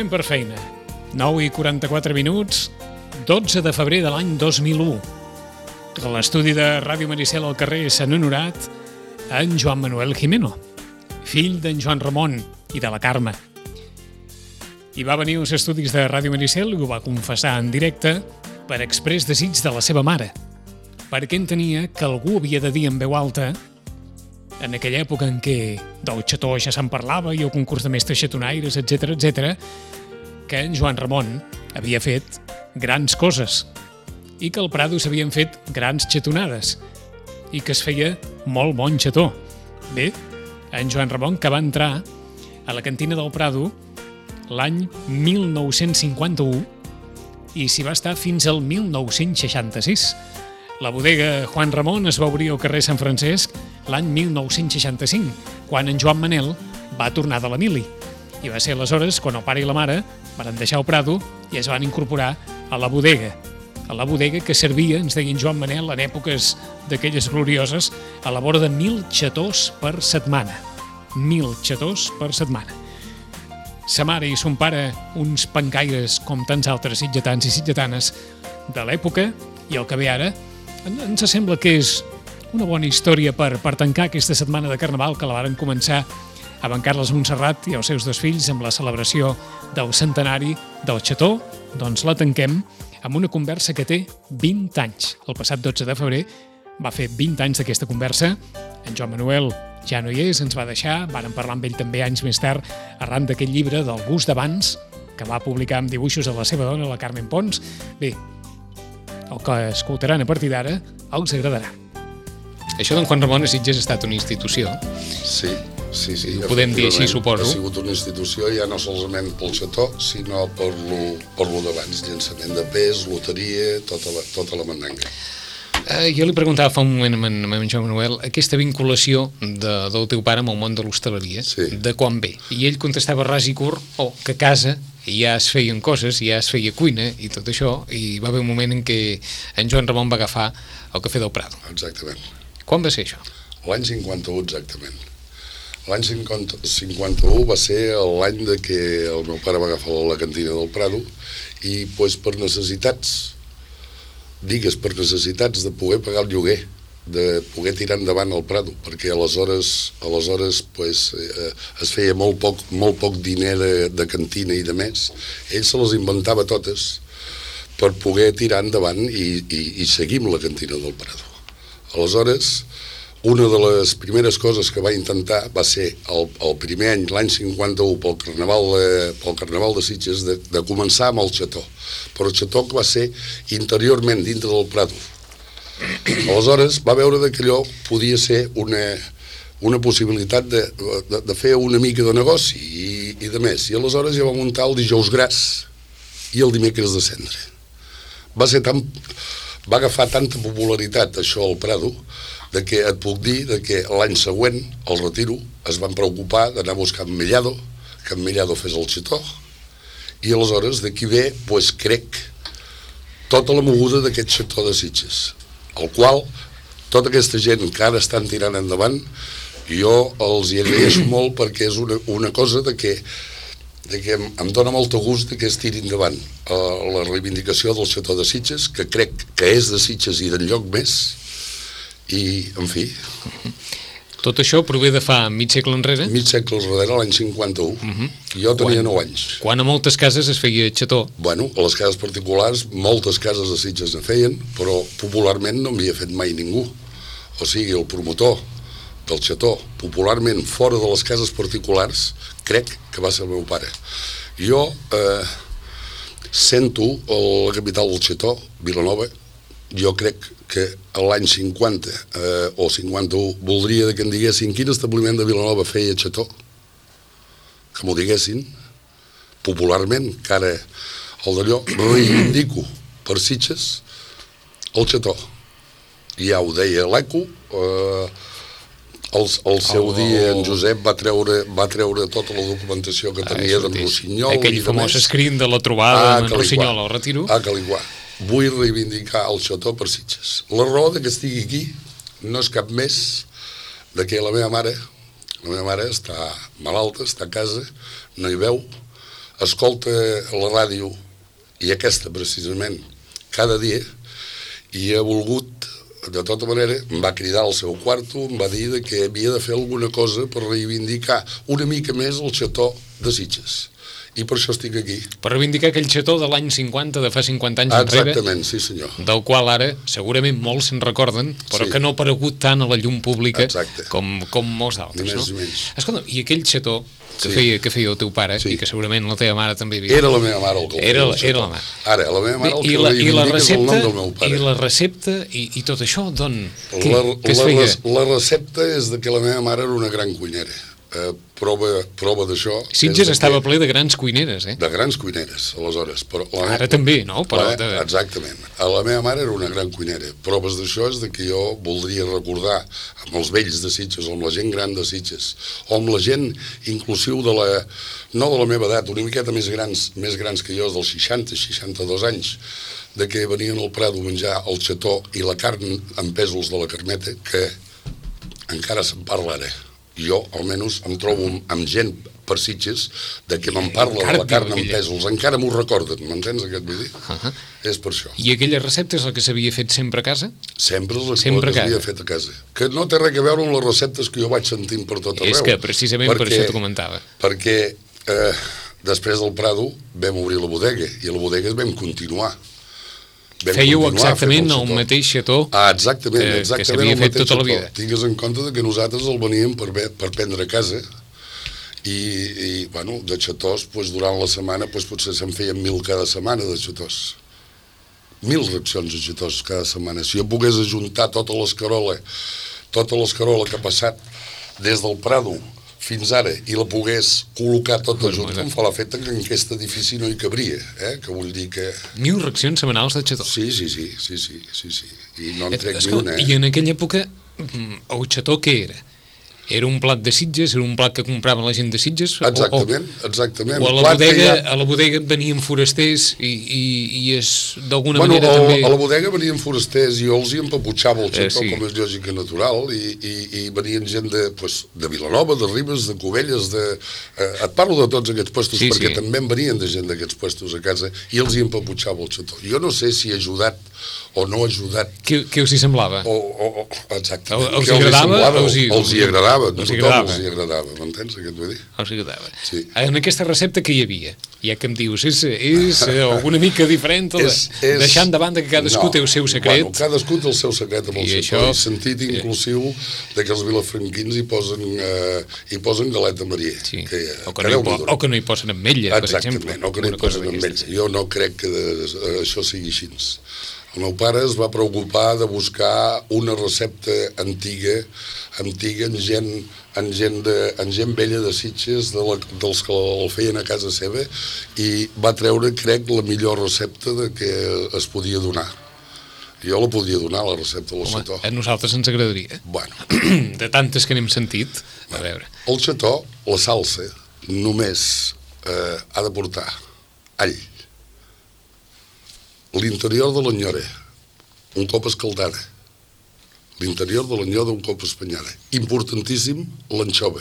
Tornem per feina. 9:44, 12 de febrer de l'any 2001. A l'estudi de Ràdio Maricel al carrer Sant Honorat, en Joan Manuel Jimeno, fill d'en Joan Ramon i de la Carme. I va venir als estudis de Ràdio Maricel i ho va confessar en directe per exprés desig de la seva mare, perquè entenia que algú havia de dir en veu alta, en aquella època en què del xató ja se'n parlava i el concurs de mestres xatonaires, etc., que en Joan Ramon havia fet grans coses i que al Prado s'havien fet grans xatonades i que es feia molt bon xató. Bé, en Joan Ramon, que va entrar a la cantina del Prado l'any 1951 i s'hi va estar fins al 1966. La bodega Juan Ramon es va obrir al carrer Sant Francesc l'any 1965, quan en Joan Manel va tornar de la mili. I va ser aleshores quan el pare i la mare van deixar el Prado i es van incorporar a la bodega que servia, ens deia en Joan Manel, en èpoques d'aquelles glorioses, a la vora de 1.000 xatós per setmana. 1.000 xatós per setmana. Sa mare i son pare, uns pencaires com tants altres sitgetans i sitgetanes de l'època, i el que ve ara, ens sembla que és una bona història per tancar aquesta setmana de Carnaval que la varen començar amb en Carles Montserrat i els seus dos fills amb la celebració del centenari del xató. Doncs la tanquem amb una conversa que té 20 anys. El passat 12 de febrer va fer 20 anys d'aquesta conversa. En Joan Manuel ja no hi és, ens va deixar, varen parlar amb ell també anys més tard arran d'aquest llibre del gust d'abans que va publicar amb dibuixos de la seva dona, la Carmen Pons. Bé, el que escoltaran a partir d'ara els agradarà. Això d'en Juan Ramon a Sitges ha estat una institució. Sí. Ho podem dir així, suposo. Ha sigut una institució ja no solament pel xató, sinó per lo d'abans, llançament de pes, loteria, tota la mandanga. Jo li preguntava fa un moment a en Joan Manuel aquesta vinculació del teu pare amb el món de l'hostaleria, de quan ve. I ell contestava ras i curt, que a casa ja es feien coses, ja es feia cuina i tot això, i va haver un moment en què en Joan Ramon va agafar el cafè del Prado. Exactament. Quan va ser això? L'any 51, exactament. L'any 51 va ser l'any de que el meu pare va agafar la cantina del Prado i per necessitats, per necessitats de poder pagar el lloguer, de poder tirar endavant el Prado, perquè aleshores es feia molt poc diner de cantina i de més. Ell se les inventava totes per poder tirar endavant i seguir amb la cantina del Prado. Aleshores, una de les primeres coses que va intentar va ser el primer any, l'any 51, pel Carnaval de Sitges, de començar amb el xató. Però el xató que va ser interiorment, dintre del Prado. Aleshores va veure que allò podia ser una possibilitat de fer una mica de negoci i de més. I aleshores ja va muntar el dijous gras i el dimecres de cendre. Va agafar tanta popularitat això al Prado que et puc dir que l'any següent, al retiro, es van preocupar d'anar a buscar en Mellado, que en Mellado fes el xató, i aleshores d'aquí ve, crec, tota la moguda d'aquest xató de Sitges, el qual tota aquesta gent que ara estan tirant endavant, jo els hi agraeixo molt perquè és una cosa que em dona molt gust que es tiri endavant la reivindicació del xató de Sitges, que crec que és de Sitges i d'enlloc més, i, en fi... Tot això prové de fa mig segle enrere? Mig segle enrere, l'any 51. Jo tenia 9 anys. Quan a moltes cases es feia xató? Bueno, a les cases particulars, moltes cases de Sitges ne feien, però popularment no m'havia fet mai ningú. O sigui, el promotor del xató, popularment fora de les cases particulars, crec que va ser el meu pare. Jo sento la capital del xató, Vilanova. Jo crec que l'any 50 o 51 voldria que em diguessin quin establiment de Vilanova feia xató, que m'ho diguessin popularment, que ara el d'allò reivindico per Sitges el xató. Ja ho deia l'ECO, el seu dia en Josep va treure tota la documentació que tenia d'en Rossinyol. Aquell famós escrit de la trobada amb en Rossinyol al retiro. Caliguà. Vull reivindicar el xató per Sitges. La raó que estigui aquí no és cap més que la meva mare està malalta, està a casa, no hi veu, escolta la ràdio, i aquesta precisament, cada dia, i ha volgut, de tota manera, em va cridar al seu quarto, em va dir que havia de fer alguna cosa per reivindicar una mica més el xató de Sitges. I per això estic aquí. Per reivindicar aquell xató de l'any 50, de fa 50 anys enrere. Exactament, sí senyor. Del qual ara segurament molts se'n recorden, però que no ha aparegut tant a la llum pública com molts d'altres. Ni més ni menys. Escolta, i aquell xató que feia el teu pare, i que segurament la teva mare també havia... Era la meva mare el que era la mare. Ara, la meva mare el que reivindica és el nom del meu pare. I la recepta i tot això, d'on... Què es feia? La recepta és que la meva mare era una gran cuinera. Prova d'això... Sitges estava ple de grans cuineres, De grans cuineres, aleshores. Ara també, no? Exactament. La meva mare era una gran cuinera. Proves d'això és que jo voldria recordar amb els vells de Sitges, o amb la gent gran de Sitges, o amb la gent, inclusiu no de la meva edat, una miqueta més grans que jo, dels 60, 62 anys, de que venien al Prado a menjar el xató i la carn en pèsols de la Carmeta, que encara se'n parla ara. Jo, almenys, em trobo amb gent per Sitges de que me'n parla de la carn amb pèsols. Encara m'ho recorden, m'entens aquest vull dir? És per això. I aquella recepta és la que s'havia fet sempre a casa? Sempre és la que s'havia fet a casa. Que no té res a veure amb les receptes que jo vaig sentint per tot arreu. És que precisament per això t'ho comentava. Perquè després del Prado vam obrir la bodega, i a la bodega vam continuar. Fèieu exactament el mateix xató exactament que s'havia fet tota la vida. Tingues en compte que nosaltres el veníem per prendre a casa i bueno, de xatós durant la setmana potser se'n feien 1.000 cada setmana de xatós. 1.000 racions de xatós cada setmana. Si jo pogués ajuntar tota l'escarola que ha passat des del Prado fins ara, i la pogués col·locar tota junta, em fa l'efecte que en aquest edifici no hi cabria, que vull dir que... 1.000 racions setmanals de xató. Sí, i no en trec ni una. I en aquella època, el xató què era? Era un plat de Sitges? Era un plat que compraven la gent de Sitges? Exactament. O a la bodega venien forasters i és d'alguna manera també... A la bodega venien forasters i jo els hi empaputxava el xató, com és lògic i natural, i venien gent de Vilanova, de Ribes, de Cubelles, et parlo de tots aquests puestos, perquè també en venien de gent d'aquests puestos a casa, i els hi empaputxava el xató. Jo no sé si ha ajudat o no ha ajudat. Què us hi semblava? Exactament. Els agradava? Els hi agradava, a tothom els hi agradava, m'entens aquest vull dir? Els agradava. En aquesta recepta què hi havia? Ja que em dius, és alguna mica diferent, deixant de banda que cadascú té el seu secret. Bueno, cadascú té el seu secret amb el xató, i sentit inclusiu que els vilafranquins hi posen galeta Maria. O que no hi posen ametlla, per exemple. Exactament, o que no hi posen ametlla. Jo no crec que això sigui així. El meu pare es va preocupar de buscar una recepta antiga en gent vella de Sitges, dels que el feien a casa seva, i va treure, crec, la millor recepta que es podia donar. Jo la podia donar, la recepta del xató. A nosaltres ens agradaria. De tantes que n'hem sentit, a veure. El xató, la salsa, només ha de portar all, l'interior de l'enyora, un cop escaldada, l'interior de l'enyora un cop espanyada. Importantíssim, l'anxova.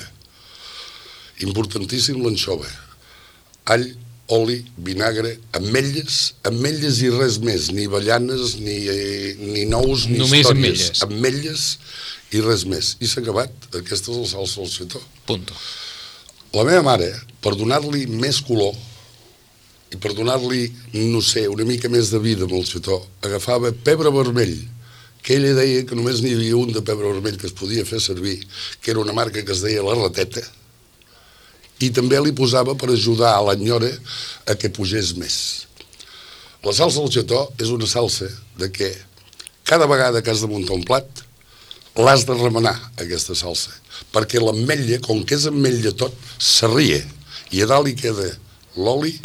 All, oli, vinagre, ametlles i res més, ni avellanes, ni nous, ni històries. Ametlles i res més. I s'ha acabat. Aquesta és la salsa del xató. Punto. La meva mare, per donar-li més color, i per donar-li, no sé, una mica més de vida amb el xató, agafava pebre vermell, que ella deia que només n'hi havia un de pebre vermell que es podia fer servir, que era una marca que es deia La Rateta, i també li posava per ajudar a l'enyora a que pugés més. La salsa del xató és una salsa de que cada vegada que has de muntar un plat, l'has de remenar, aquesta salsa, perquè l'ametlla, com que és ametlla tot, s'arria, i a dalt hi queda l'oli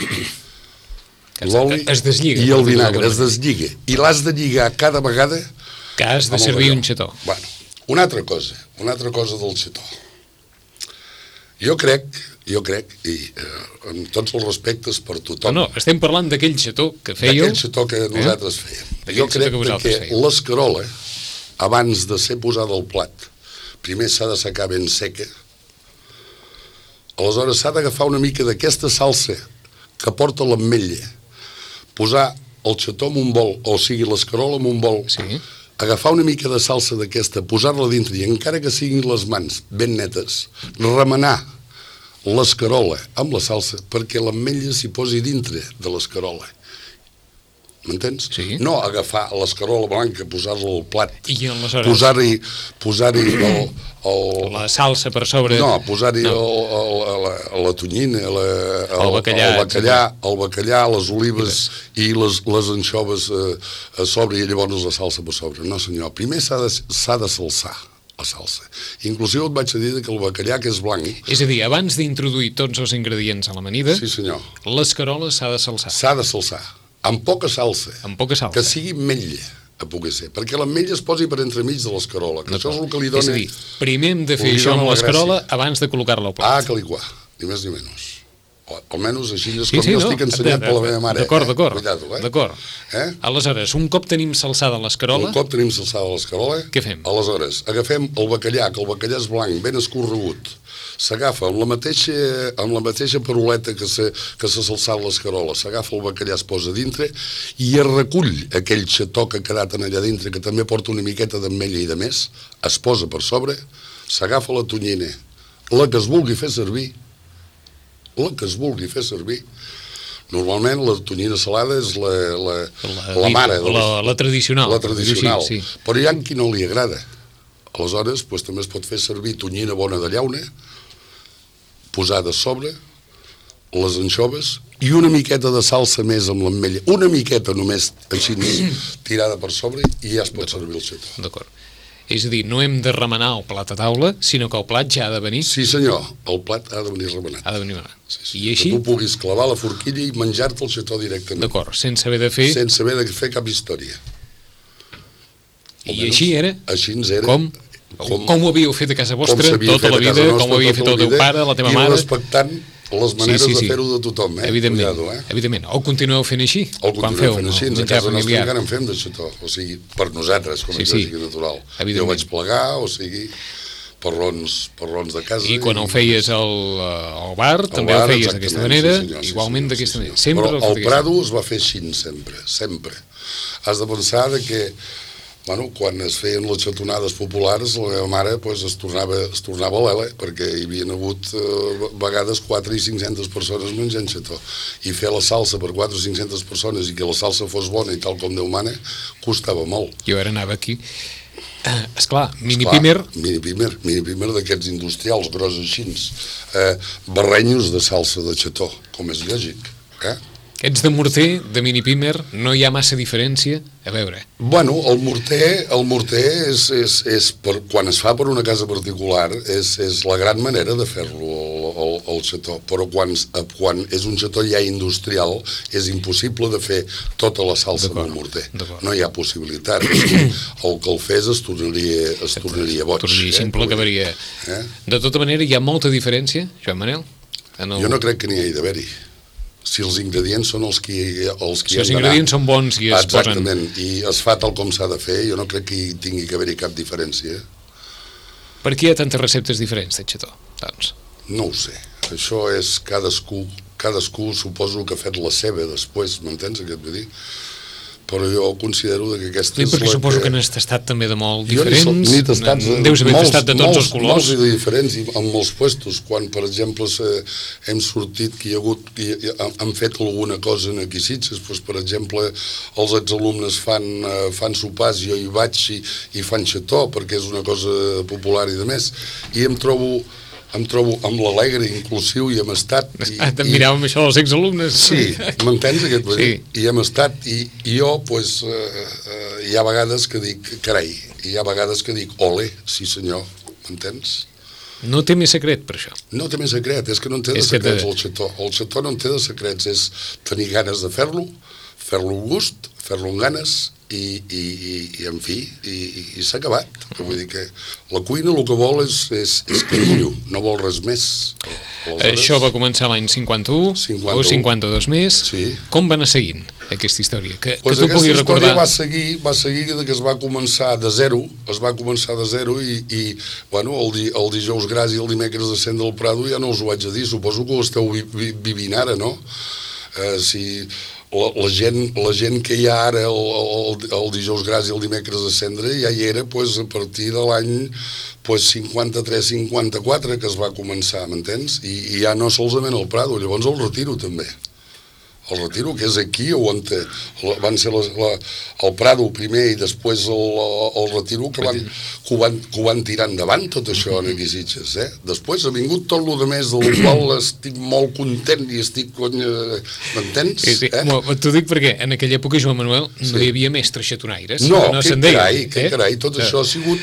i el vinagre, es deslliga, i l'has de lligar cada vegada que has de servir un xató. Bueno, una altra cosa del xató. Jo crec, i amb tots els respectes per tothom... No, estem parlant d'aquell xató que fèieu... D'aquell xató que nosaltres fèiem. Jo crec que l'escarola, abans de ser posada al plat, primer s'ha de secar ben seca, aleshores s'ha d'agafar una mica d'aquesta salsa que porta l'ametlla, posar el xató en un bol, o sigui, l'escarola en un bol, agafar una mica de salsa d'aquesta, posar-la dintre, i encara que siguin les mans ben netes, remenar l'escarola amb la salsa perquè l'ametlla s'hi posi dintre de l'escarola. M'entens? Sí. No agafar l'escarola blanca, posar-la al plat, i aleshores posar-hi la salsa per sobre. No, posar-hi la tonyina, el bacallà, les olives i les anxoves a sobre, i llavors la salsa per sobre. No, senyor, primer s'ha de salsar la salsa. Inclusive et vaig dir que el bacallà, que és blanc... És a dir, abans d'introduir tots els ingredients a l'amanida, sí, senyor, l'escarola s'ha de salsar. S'ha de salsar, amb poca salsa. Amb poca salsa. Que sigui ametlla, a poder ser, perquè l'ametlla es posi per entremig de l'escarola, que això és el que li dona... És a dir, primer hem de fer això amb l'escarola abans de col·locar-la al plat. Ah, que li qua, ni més ni menys. Almenys així és com jo estic ensenyat per la meva mare. D'acord. Cuidado, d'acord. Aleshores, un cop tenim salsada l'escarola... Què fem? Aleshores, agafem el bacallà, que el bacallà és blanc, ben escorregut, s'agafa amb la mateixa peroleta que s'ha salsat l'escarola, s'agafa el bacallà, es posa dintre i es recull aquell xató que ha quedat allà dintre, que també porta una miqueta d'ametlla i de més, es posa per sobre, s'agafa la tonyina, la que es vulgui fer servir. Normalment la tonyina salada és la mare. La tradicional. La tradicional. Sí. Però hi ha qui no li agrada. Aleshores, també es pot fer servir tonyina bona de llauna, posada a sobre, les anxoves i una miqueta de salsa més amb l'ametlla. Una miqueta només, així tirada per sobre, i ja es pot servir el xató. D'acord. És a dir, no hem de remenar el plat a taula, sinó que el plat ja ha de venir... Sí, senyor, el plat ha de venir remenat. Ha de venir remenat. Sí. I així... Que tu puguis clavar la forquilla i menjar-te el xató directament. D'acord, sense haver de fer... Sense haver de fer cap història. I així era? Així ens era. Com ho havíeu fet a casa vostra tota la vida, com ho havia fet el teu pare, la teva mare... I respectant les maneres de fer-ho de tothom, Evidentment. O continueu fent així? O continueu fent així, a casa nostra encara en fem de xató, o sigui, per nosaltres, com és lògic i natural. Jo vaig plegar, o sigui, porrons de casa... I quan el feies al bar, també el feies d'aquesta manera, igualment d'aquesta manera. Però al Prado es va fer així, sempre. Has de pensar que quan es feien les xatonades populars, la meva mare es tornava a l'ela, perquè hi havia hagut vegades 400 i 500 persones menjant xató. I fer la salsa per 400 o 500 persones i que la salsa fos bona i tal com Déu mana, costava molt. Jo ara anava aquí. Esclar, mini-pimer... Mini-pimer d'aquests industrials, gros així. Barrenyos de salsa de xató, com és lògic. Aquests de morter, de mini-pimer, no hi ha massa diferència? A veure... Bueno, el morter és quan es fa per una casa particular, és la gran manera de fer-lo, el xató. Però quan és un xató ja industrial, és impossible de fer tota la salsa amb el morter. No hi ha possibilitat. El que el fes es tornaria boig. Tornaria simple, acabaria... De tota manera, hi ha molta diferència, Joan Manel? Jo no crec que n'hi hagi d'haver-hi. Si els ingredients són els que si els ingredients són bons i es posen... Exactament, i es fa tal com s'ha de fer, jo no crec que hi tingui que haver-hi cap diferència. Per què hi ha tantes receptes diferents de xató, doncs? No ho sé, això és cadascú suposo que ha fet la seva després, m'entens què et vull dir? Però jo considero que aquesta és perquè suposo que n'has tastat també de molt diferents, deus haver tastat de tots els colors. Molts i de diferents, i en molts puestos, quan per exemple hem sortit que han fet alguna cosa en aquí Sitges, doncs per exemple els exalumnes fan sopars, jo hi vaig i fan xató perquè és una cosa popular i de més, i em trobo amb l'alegre, inclusiu, i hem estat... Te'n miràvem això dels exalumnes. Sí, m'entens aquest vull dir? I hem estat, i jo, hi ha vegades que dic, carai, hi ha vegades que dic, ole, sí senyor, m'entens? No té més secret per això. No té més secret, és que no en té de secrets el xató. El xató no en té de secrets, és tenir ganes de fer-lo gust, fer-lo amb ganes, i en fi, i s'ha acabat. Vull dir que la cuina el que vol és carinyo, no vol res més. Això va començar l'any 51 o 52 més. Com va anar seguint aquesta història? Que tu puguis recordar... Aquesta història va seguir que es va començar de zero, i el dijous gras i el dimecres de Cent del Prado ja no us ho haig de dir, suposo que ho esteu vivint ara, no? Si la gent que hi ha ara el dijous gras i el dimecres de cendre ja hi era a partir de l'any 53-54 que es va començar, m'entens? I ja no solament el Prado, llavors el Retiro també. El Retiro, que és aquí on van ser el Prado primer i després el Retiro, que ho van tirar endavant tot això en aquí Sitges. Després ha vingut tot el més, del qual estic molt content i estic, m'entens? Sí. T'ho dic perquè en aquella època, Joan Manuel, no hi havia mestres xatonaires. No, que carai, tot això ha sigut...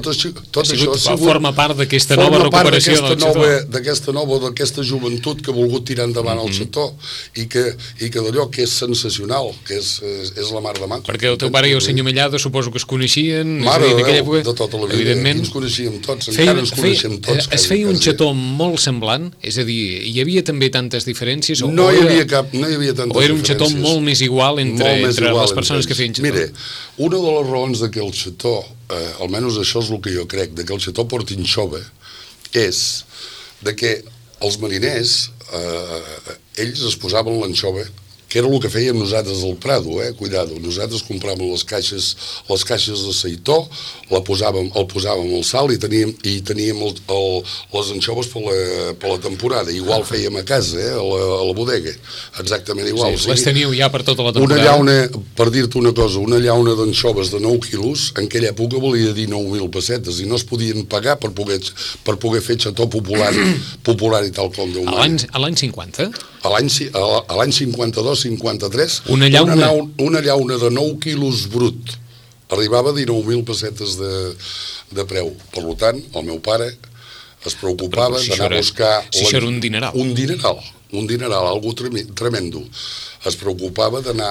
Forma part d'aquesta nova recuperació del xató. D'aquesta joventut que ha volgut tirar endavant el xató i que d'allò que és sensacional, que és la mar de maco. Perquè el teu pare i el senyor Mellado suposo que es coneixien, mare de Déu, de tota la vida, evidentment, ens coneixíem tots, encara ens coneixem tots. Es feia un xató molt semblant? És a dir, hi havia també tantes diferències? No hi havia tantes diferències. O era un xató molt més igual entre les persones que feien xató? Mira, una de les raons de que el xató, almenys això és el que jo crec, de que el xató porti anxova, és de que els mariners, ells es posaven l'anxova, que era el que fèiem nosaltres al Prado, cuidado, nosaltres compràvem les caixes de seitó, el posàvem al sal i teníem les anxoves per la temporada, igual fèiem a casa, a la bodega, exactament igual. Sí, les teníeu ja per tota la temporada. Per dir-te una cosa, una llauna d'anxoves de 9 quilos, en aquella època valia 19.000 pessetes i no es podien pagar per poder fer xató popular i tal com Déu mana. A l'any 50? A l'any 52-53, una llauna de 9 quilos brut arribava a 19.000 pessetes de preu. Per tant, el meu pare es preocupava d'anar a buscar... Si això era un dineral. Un dineral, algo tremendo. Es preocupava d'anar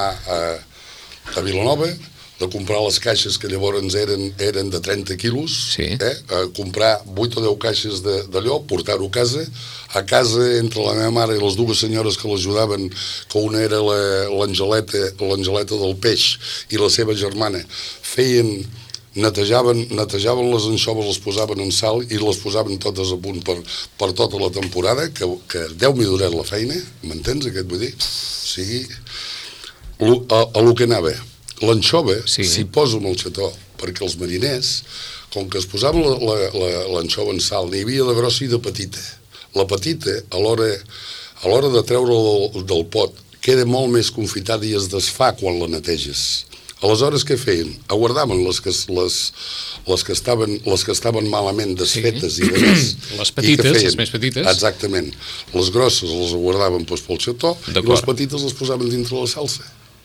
a Vilanova, de comprar les caixes que llavors eren de 30 quilos, a comprar 8 o 10 caixes d'allò, portar-ho a casa entre la meva mare i les dues senyores que l'ajudaven, que una era l'Angeleta del Peix i la seva germana, netejaven les anxoves, les posaven en sal i les posaven totes a punt per tota la temporada, que Déu m'hi durat la feina, m'entens, aquest vull dir? O sigui, a lo que anava. L'anxova s'hi posa amb el xató, perquè els mariners, com que es posaven l'anxova en sal, n'hi havia de grossa i de petita. La petita, a l'hora de treure del pot, queda molt més confitada i es desfà quan la neteges. Aleshores, què feien? Aguardaven les que estaven malament desfetes i de més. Les petites, les més petites. Exactament. Les grosses les aguardaven pel xató i les petites les posaven dintre la salsa.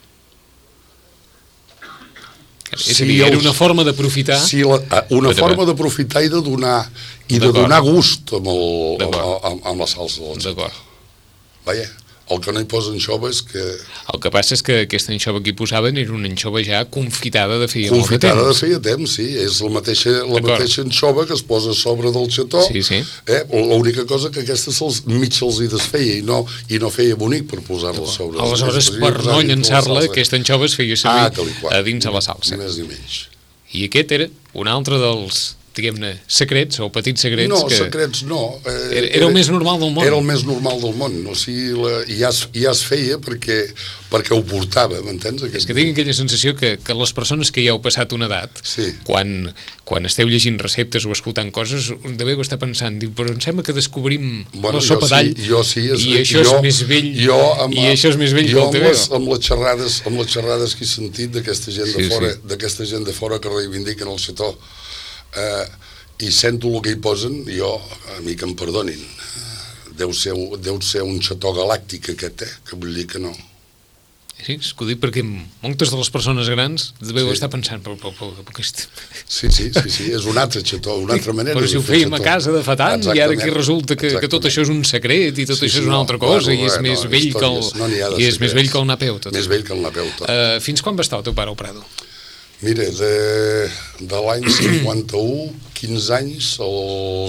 És a dir, era una forma d'aprofitar... Una forma d'aprofitar i de donar gust amb la salsa del xató. Vaja, el que no hi posa anxova és que... El que passa és que aquesta anxova que hi posaven era una anxova ja confitada de feia molt de temps. Confitada de feia temps, sí. És la mateixa anxova que es posa a sobre del xató. Sí. L'única cosa que aquesta mig se'ls hi desfeia i no feia bonic per posar-la a sobre. Aleshores, per no llançar-la, aquesta anxova es feia servir a dins de la salsa. Més ni menys. I aquest era un altre dels, diguem-ne, secrets o petits secrets. No, secrets no. Era el més normal del món. Era el més normal del món. O sigui, ja es feia perquè ho portava, m'entens? És que tinc aquella sensació que les persones que ja heu passat una edat, quan esteu llegint receptes o escoltant coses, deveu estar pensant, però em sembla que descobrim la sopa d'all i això és més vell que el teu. Amb les xerrades que he sentit d'aquesta gent de fora que reivindiquen el xató, i sento el que hi posen, a mi que em perdonin, deu ser un xató galàctic aquest, que vull dir que no. Sí, és que ho dic perquè moltes de les persones grans deveu estar pensant Sí, és un altre xató, una altra manera però si ho fèiem a casa de fa tant i ara aquí resulta que tot això és un secret i tot això és una altra cosa i és més vell que el napeu tot. Més vell que el napeu tot. Fins quan va estar el teu pare al Prado? Mira, de l'any 51, 15 anys, al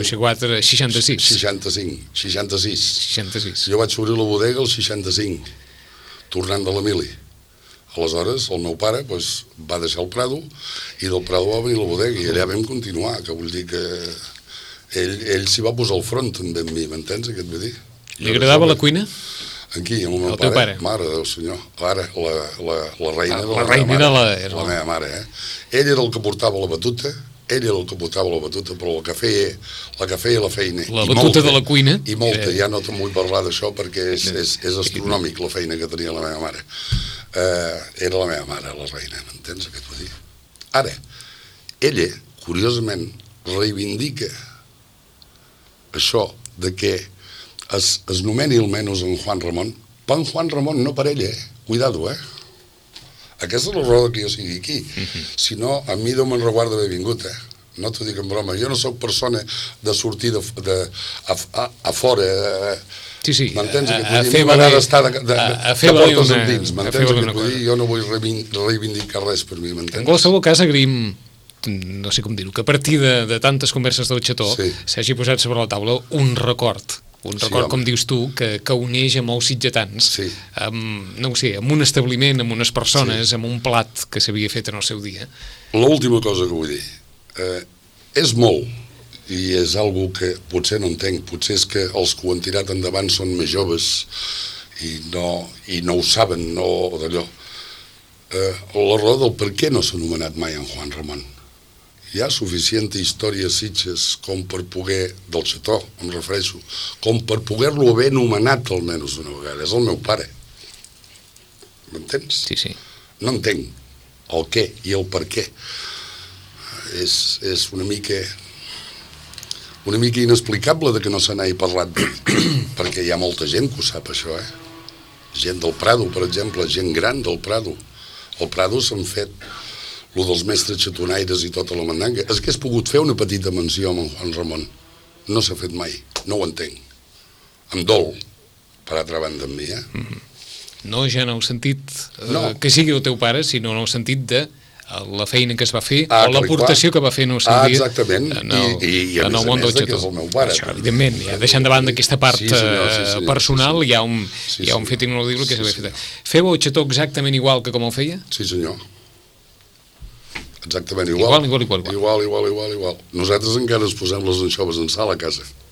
66. Jo vaig obrir la bodega al 65, tornant de la mili. Aleshores, el meu pare va deixar el Prado i del Prado va venir la bodega i allà vam continuar, que vull dir que ell s'hi va posar al front també amb mi, m'entens, aquest vull dir? Li agradava la cuina? Aquí, amb el meu teu pare. Mare del senyor. Ara, la reina La reina era la meva mare, Ell era el que portava la batuta, però la que feia la feina. La batuta de la cuina. I molta, ja no te'n vull parlar d'això perquè és astronòmic la feina que tenia la meva mare. Era la meva mare, la reina, m'entens què et vull dir? Ara, ella, curiosament, reivindica això de que es nomeni almenys en Juan Ramon, però en Juan Ramon no per ella, cuidado, Aquesta és la raó que jo sigui aquí. Si no, a mi Déu me'n reguarda haver vingut, No t'ho dic en broma. Jo no sóc persona de sortir a fora, Sí, m'entens què et vull dir? M'agrada estar de portes endins, m'entens què et vull dir? Jo no vull reivindicar res per mi, m'entens? En qualsevol cas, agraïm, no sé com dir-ho, que a partir de tantes converses del Xató s'hagi posat sobre la taula un record, com dius tu, que uneix a molts sitgetans, no ho sé, amb un establiment, amb unes persones, amb un plat que s'havia fet en el seu dia. L'última cosa que vull dir, és molt, i és algo que potser no entenc, potser és que els que ho han tirat endavant són més joves i no ho saben, no d'allò. La raó del per què no s'ha anomenat mai en Juan Ramon. Hi ha suficient història a Sitges com per poder, del Xató, em refereixo, com per poder-lo haver anomenat almenys una vegada. És el meu pare. M'entens? Sí. No entenc el què i el per què. És una mica inexplicable de que no se n'hagi parlat perquè hi ha molta gent que ho sap això, Gent del Prado, per exemple, gent gran del Prado. Al Prado s'han fet lo dels mestres xatonaires i tota la mandanga. És que has pogut fer una petita menció amb en Juan Ramon. No s'ha fet mai, no ho entenc. Em dol, per altra banda amb mi, No ja en el sentit que sigui el teu pare, sinó en el sentit de la feina que es va fer o l'aportació que va fer en el seu dia en el món del Xató. Això, evidentment, deixant de banda aquesta part personal, hi ha un fet ineludible que s'havia fet. Feu el Xató exactament igual que com el feia? Sí, senyor. Exactament igual. Igual. Nosaltres encara ens posem les anxoves en sal a casa.